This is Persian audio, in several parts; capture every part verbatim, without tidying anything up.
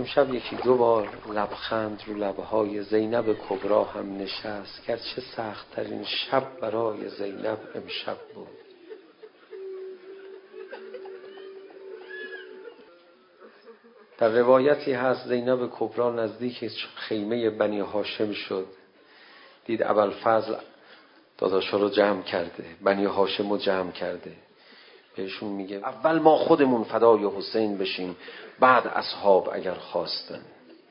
امشب یکی دو بار لبخند رو لبهای زینب کبرا هم نشست، گرچه سخت ترین شب برای زینب امشب بود. در روایتی هست زینب کبرا نزدیک خیمه بنی هاشم شد، دید ابوالفضل داداشا رو جمع کرده، بنی هاشم رو جمع کرده. بهشون میگه اول ما خودمون فدای حسین بشیم، بعد اصحاب اگر خواستن.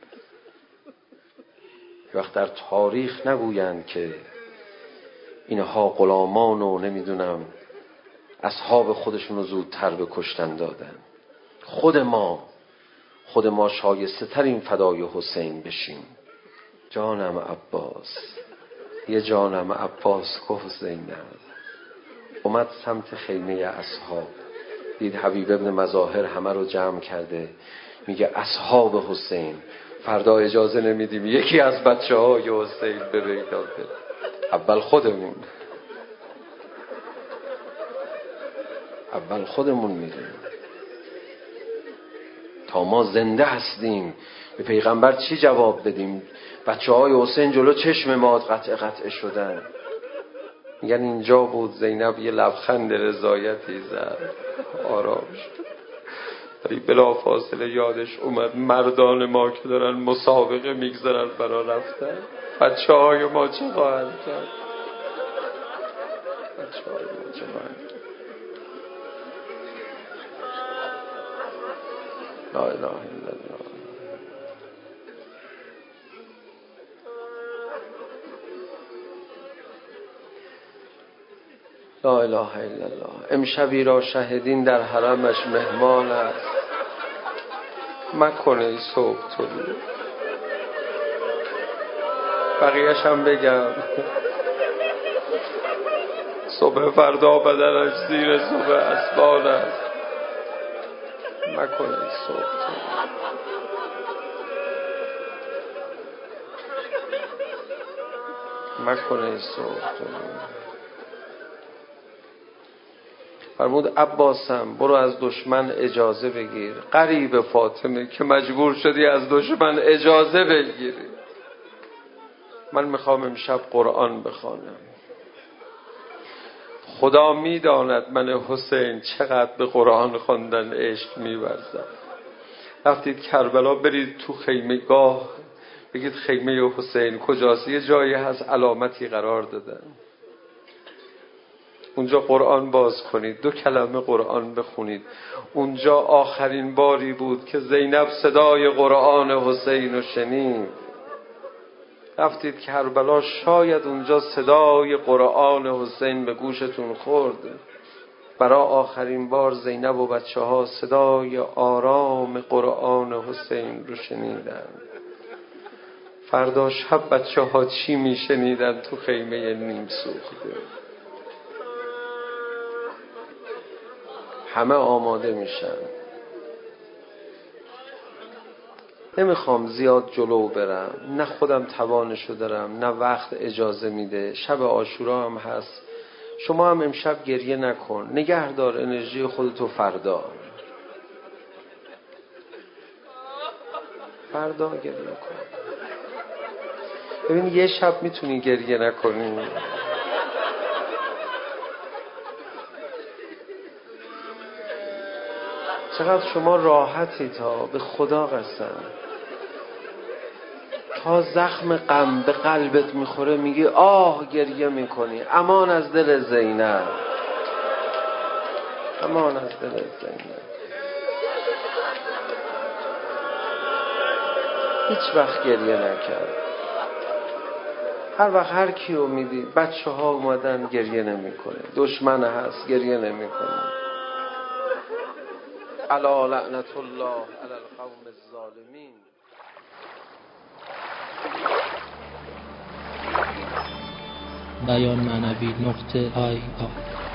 وقت در تاریخ نگویند که اینها غلامان و نمیدونم اصحاب خودشون رو زودتر به کشتن دادن. خود ما خود ما شایسته ترین فدای حسین بشیم. جانم عباس، یه جانم عباس گفت زینب. اومد سمت خیمه اصحاب، دید حبیب ابن مظاهر همه رو جمع کرده، میگه اصحاب حسین فردا اجازه نمیدیم یکی از بچه های حسین به میدان بره. اول خودمون اول خودمون میریم تا ما زنده هستیم. به پیغمبر چی جواب بدیم؟ بچه های حسین جلو چشم ما قطع قطع شدن. میگن اینجا بود زینب یه لبخند رضایتی زد، آرام شد. ولی بلا فاصله یادش اومد مردان ما که دارن مسابقه میگذارن برا رفتن، بچه های ما چه خواهند کرد؟ بچه های ما چه خواهند کرد؟ لا اله الا الله. لا اله الا الله. امشبی را شهدین در حرمش مهمان است، مکنه ای صبح طلوع. بقیهش هم بگم صبح فردا بدنش زیر صبح اسبان است، مکنه ای صبح طلوع. مکنه ای صبح طلوع. فرمود عباسم برو از دشمن اجازه بگیر. غریب فاطمه که مجبور شدی از دشمن اجازه بگیری. من میخوام امشب قرآن بخوانم. خدا میداند من حسین چقدر به قرآن خواندن عشق می‌ورزم. رفتید کربلا، برید تو خیمه گاه بگید خیمه حسین کجاست، یه جایی هست علامتی قرار دادن، اونجا قرآن باز کنید، دو کلمه قرآن بخونید. اونجا آخرین باری بود که زینب صدای قرآن حسین رو شنید. رفتید کربلا، شاید اونجا صدای قرآن حسین به گوشتون خورد. برای آخرین بار زینب و بچه ها صدای آرام قرآن حسین رو شنیدن. فردا شب بچه ها چی می شنیدن تو خیمه نیم سوخته؟ همه آماده میشن. نمیخوام زیاد جلو برم، نه خودم توانشو دارم نه وقت اجازه میده. شب عاشورا هم هست. شما هم امشب گریه نکن، نگه دار انرژی خودتو. فردا فردا گریه کن. ببین یه شب میتونی گریه نکنی. چقدر شما راحتی، تا به خدا قسم. تا زخم غم به قلبت میخوره میگی آه، گریه میکنی. امان از دل زینب، امان از دل زینب. هیچ وقت گریه نکرد. هر وقت هر کیو میدی بچه ها اومدن گریه نمیکنه، دشمن هست گریه نمیکنه. الا لعنت الله علی القوم الظالمین. بیان معنوی نقطه آی آی